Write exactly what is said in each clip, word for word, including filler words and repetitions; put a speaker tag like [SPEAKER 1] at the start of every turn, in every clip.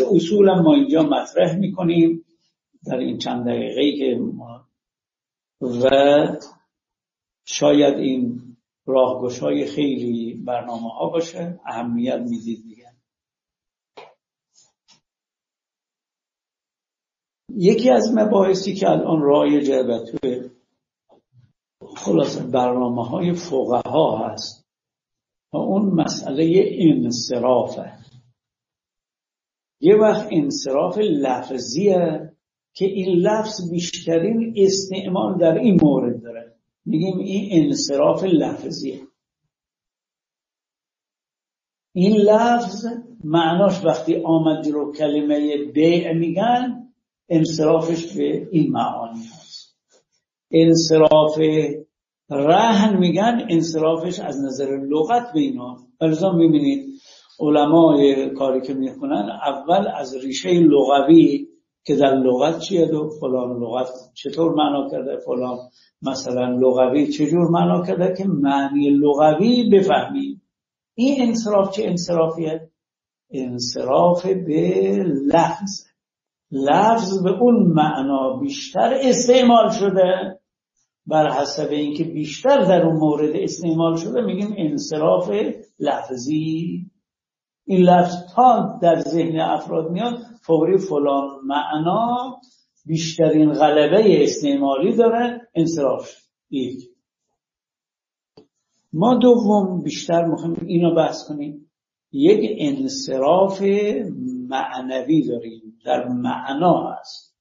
[SPEAKER 1] اصول ما اینجا مطرح میکنیم در این چند دقیقه‌ای که ما و شاید این راهگشای خیلی برنامه ها باشه، اهمیت میدید دیگه. یکی از مباحثی که الان رایجه و توی خلاصه برنامه های فقها هست و اون مسئله انصرافه. یه وقت انصراف لفظیه که این لفظ بیشترین استعمال در این مورد داره، میگیم این انصراف لفظیه. این لفظ معناش وقتی آمد رو کلمه بیع میگن انصرافش به این معانی هست. انصراف رهن میگن انصرافش از نظر لغت به اینا. برزا میبینید علمای کاری که میخونن اول از ریشه لغوی که در لغت چیه و فلان لغت چطور معنا کرده، فلان مثلا لغوی چجور معنا کرده که معنی لغوی بفهمید. این انصراف چه انصرافیه؟ انصراف به لفظ. لفظ به اون معنا بیشتر استعمال شده، بر حسب اینکه بیشتر در اون مورد استعمال شده میگیم انصراف لفظی. این لفظ تا در ذهن افراد میاد فوری فلان معنا بیشترین غلبه استعمالی داره، انصراف شد. یک ما دوم بیشتر میخوایم اینو بحث کنیم. یک انصراف معنوی داریم، در معنا هست.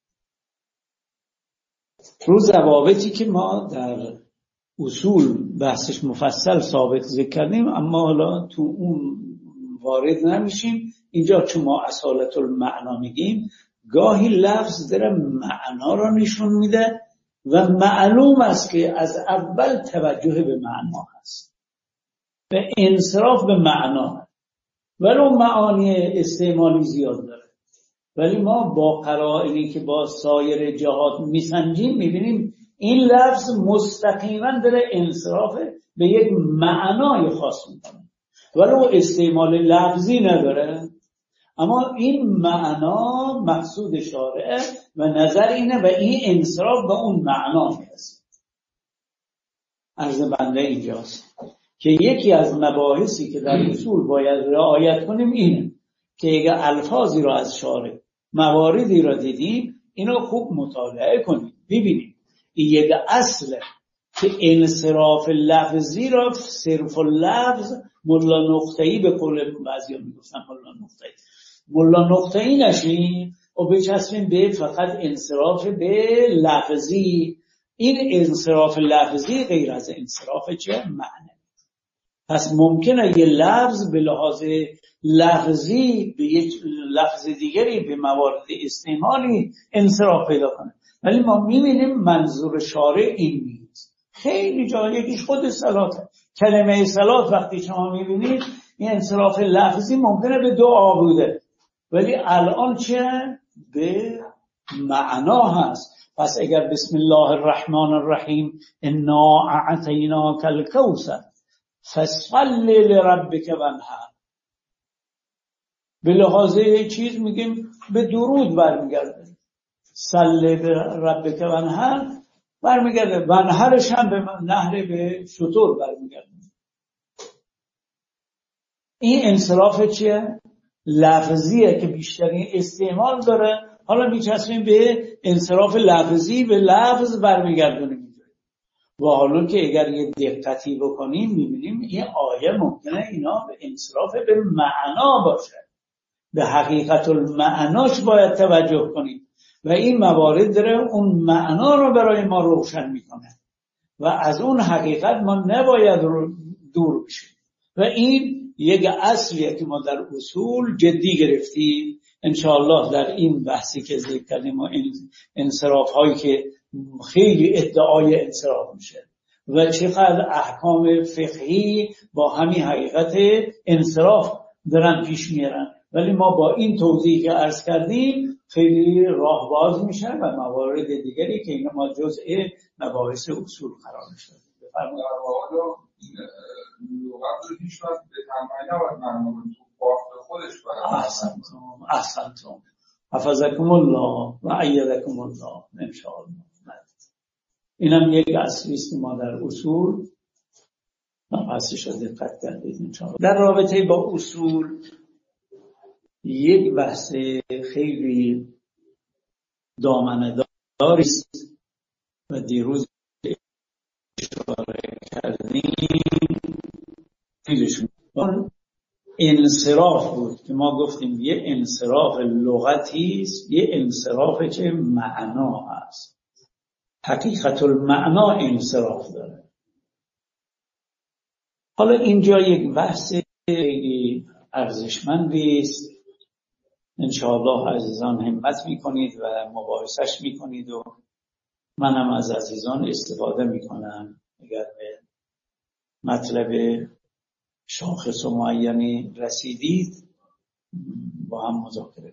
[SPEAKER 1] رو ضوابطی که ما در اصول بحثش مفصل ثابت ذکر کردیم، اما حالا تو اون وارد نمیشیم. اینجا چون ما اصالت المعنا میگیم، گاهی لفظ داره معنا رو نشون میده و معلوم است که از اول توجه به معنا هست، به انصراف به معنا، ولی اون معانی استعمالی زیاد داره. ولی ما با قرائنی که با سایر جهات میسنجیم میبینیم این لفظ مستقیما داره انصراف به یک معنای خاص میکنه، ولی اون استعمال لفظی نداره. اما این معنا مقصود شارع و نظر اینه و این انصراف به اون معنا میرسه. عرض بنده اینجاست که یکی از مباحثی که در اصول باید رعایت کنیم اینه که اگه الفاظی را از شارع مواردی را دیدیم اینو خوب مطالعه کنیم ببینیم. این یک اصله که انصراف لفظی را صرف اللفظ ملا نقطه‌ای به قول بعضیا میگفتن ملا نقطه‌ای ملا نقطه‌ای نشیم و بچسبیم به فقط انصراف به لفظی. این انصراف لفظی غیر از انصراف چه معنی. پس ممکنه یه لفظ به لحاظ لفظی به یک لفظ دیگری به موارد استعمالی انصراف پیدا کنه، ولی ما میبینیم منظور شارع این نیست. خیلی جا یکیش خود صلاته. کلمه صلات وقتی شما میبینید این انصراف لفظی ممکنه به دعا بوده، ولی الان چه؟ به معنا هست. پس اگر بسم الله الرحمن الرحیم انا اعطیناک الکوثر فصل لربک وانحر، به لحاظ چیز میگیم به درود برمیگرده. صل لربک وانحر برمیگرده، وانحرش هم به نهر به شتر برمیگرده. این انصراف چیه؟ لفظیه که بیشترین استعمال داره. حالا میچسبیم به انصراف لفظی، به لفظ برمیگردونیم. و حالا که اگر یه دقتی بکنیم میبینیم این آیه ممکنه اینا به انصراف به معنا باشه، به حقیقت المعناش باید توجه کنیم و این موارد داره اون معنا رو برای ما روشن میکنه و از اون حقیقت ما نباید دور بشیم. و این یک اصلیه که ما در اصول جدی گرفتیم. انشاءالله در این بحثی که ذکر کردیم و این انصراف هایی که خیلی ادعای انصراف میشه و چقدر احکام فقهی با همین حقیقت انصراف دارن پیش میرن، ولی ما با این توضیحی که عرض کردیم خیلی راه باز میشه و موارد دیگری که اینا ما جزء مباحث اصول قرار میشه.
[SPEAKER 2] بفرمایید. لغت رو هیچ وقت به تنهایی نباید معنا کنیم. تو بافت خودش برای
[SPEAKER 1] احسنتم احسنتم حفظکم الله و ایدکم الله ان شاء الله. اینم یک اصلی است که ما در اصول نفسش رو دقت کردید ان شاء الله. در رابطه با اصول یک بحث خیلی دامنه‌داری است و دیروز اشاره کردیم چیزش انصراف بود که ما گفتیم یه انصراف لغتی است، یه انصرافی که معنا هست. حقیقت المعنا انصراف داره. حالا اینجا یک بحث خیلی ارزشمندی است. انشاءالله عزیزان همت میکنید و مباحثش میکنید و منم از عزیزان استفاده میکنم اگر به مطلب شاخص و معینی رسیدید با هم مذاکره.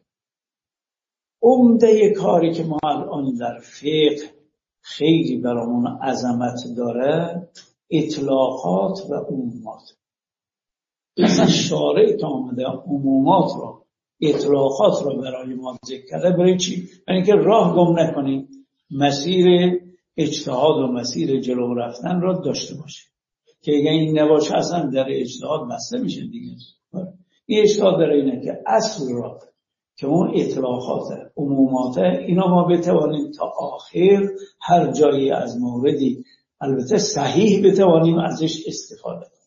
[SPEAKER 1] عمده کاری که ما الان در فقه خیلی برامون عظمت داره اطلاقات و عمومات. مثلا شارع که آمده عمومات را اطلاقات را برای ما ذکر کرده برای چی؟ یعنی که راه گم نکنیم، مسیر اجتهاد و مسیر جلو رفتن را داشته باشیم که اگه این نباشه اصلا در اجتهاد بسته میشه دیگه. این اجتهاد در اینه که اصل را که اون اطلاقات عمومات اینا ما بتوانیم تا آخر هر جایی از موردی البته صحیح بتوانیم ازش استفاده کنیم.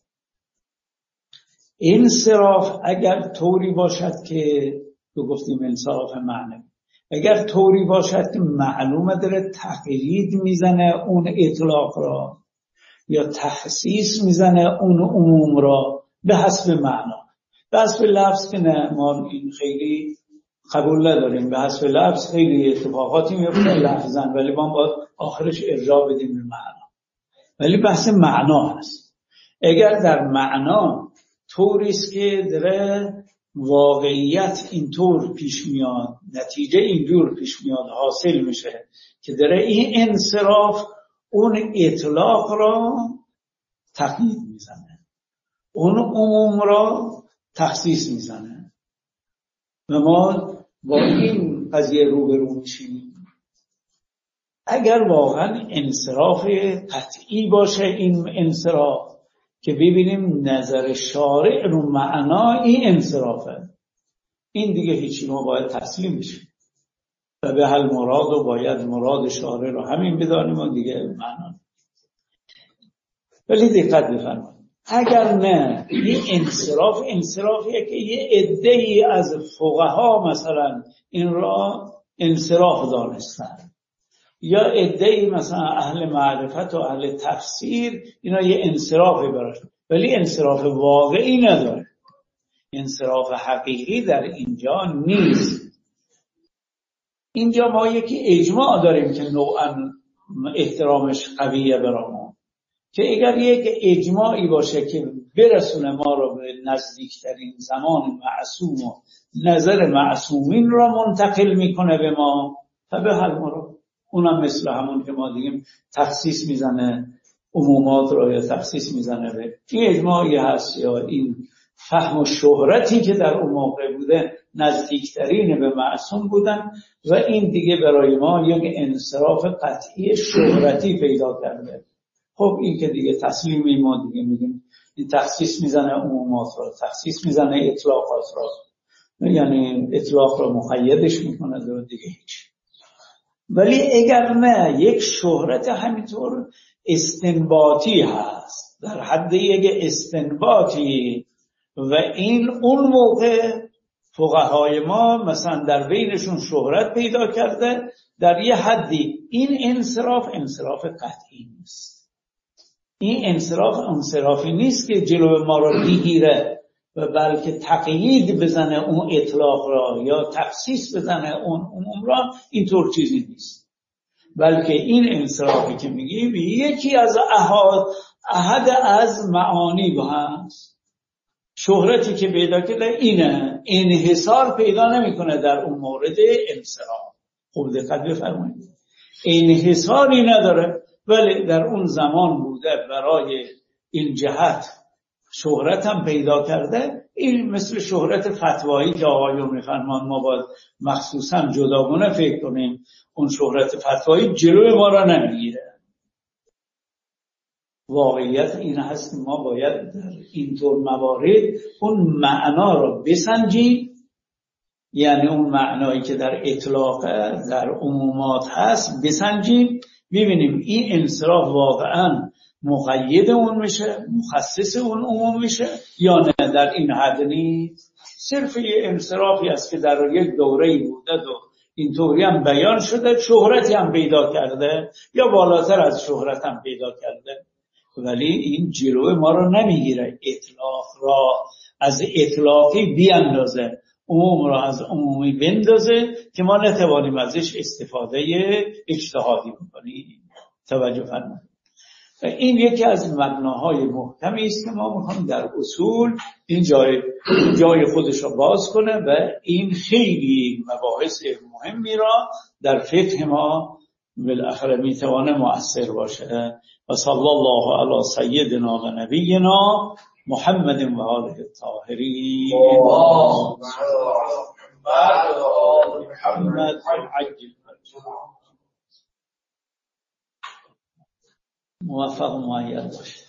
[SPEAKER 1] انصراف اگر طوری باشد که تو گفتیم انصراف معنوی، اگر طوری باشد که معلومه داره تقیید میزنه اون اطلاق را یا تخصیص میزنه اون عموم را به حسب معنا، به حسب لفظ که نه ما این خیلی قبول نداریم، به حسب لفظ خیلی اتفاقاتی میفته لفظاً ولی ما باید آخرش ارجاع بدیم به معنا. ولی بحث معنا هست. اگر در معنا طوری است که داره واقعیت اینطور پیش میاد، نتیجه اینجور پیش میاد، حاصل میشه که داره این انصراف اون اطلاق را تقیید میزنه، اون عموم را تخصیص میزنه و ما با این قضیه روبرو میشیم. اگر واقعا انصراف قطعی باشه این انصراف که ببینیم نظر شارع رو معنا این انصرافه، این دیگه هیچی، ما باید تسلیم بشیم و به حل مراد و باید مراد شارع رو همین بدانیم و دیگه معنا. ولی دقت بفرمایید اگر نه این انصراف انصرافیه که یه عده‌ای از فقها مثلا این را انصراف دانستن یا عده‌ای مثلا اهل معرفت و اهل تفسیر اینا یه انصرافی براشون، ولی انصراف واقعی نداره، انصراف حقیقی در اینجا نیست. اینجا ما یکی اجماع داریم که نوعا احترامش قویه برامون، که اگر یک اجماعی باشه که برسونه ما رو به نزدیکترین زمان معصوم و نظر معصومین را منتقل میکنه به ما فبه حل مراد، اونم مثل همون که ما دیگیم تخصیص میزنه عمومات را یا تخصیص میزنه به این اجماعی هست یا این فهم و شهرتی که در اون موقع بوده نزدیکترین به معصوم بودن و این دیگه برای ما یک انصراف قطعی شهرتی پیدا کرده. خب این که دیگه تسلیمی ما دیگه میگیم این تخصیص میزنه عمومات را، تخصیص میزنه اطلاقات را، یعنی اطلاق را مقیدش میکنه و دیگه هیچ. ولی اگر نه یک شهرت همینطور استنباطی هست در حد یک استنباطی و این اون موقع فقهای ما مثلا در بینشون شهرت پیدا کرده در یه حدی، این انصراف انصراف قطعی نیست. این انصراف انصرافی نیست که جلو ما را بگیره و بلکه تقیید بزنه اون اطلاق را یا تخصیص بزنه اون عموم را، اینطور چیزی نیست. بلکه این انصرافی که میگیم یکی از احاد احد از معانی با هست، شهرتی که پیدا کرده اینه، انحصار پیدا نمیکنه در اون مورد انصراف. خوب دقت بفرمایید انحصاری نداره، ولی در اون زمان بوده برای این جهت شهرت هم پیدا کرده، این مثل شهرت فتوایی که آقایون میفرمان ما باید مخصوصا جداگانه فکر کنیم، اون شهرت فتوایی جلوی ما را نمیگیره. واقعیت این هست که ما باید در اینطور موارد اون معنا را بسنجیم، یعنی اون معنایی که در اطلاق در عمومات هست بسنجیم، ببینیم این انصراف واقعا مقید اون میشه، مخصص اون عموم میشه یا نه در این حد نیست. صرف یه انصرافی است که در یک دوره‌ای بوده و اینطوری هم بیان شده، شهرتی هم پیدا کرده یا بالاتر از شهرت هم پیدا کرده، ولی این جلوه ما رو نمیگیره اطلاق را از اطلاقی بیاندازه، عموم را از عمومی بندازه که ما نتوانیم ازش استفاده اجتهادی بکنیم. توجه فرمایید. این یکی از مبناهای محکمی است که ما میخوایم در اصول این جای جای خودش را باز کنه و این خیلی مباحث مهمی را در فقه ما بالاخره میتوانه مؤثر باشه. و صلی الله علی سیدنا و نبینا محمد و آله الطاهرین. محمد عجل موفق و مؤید باشه.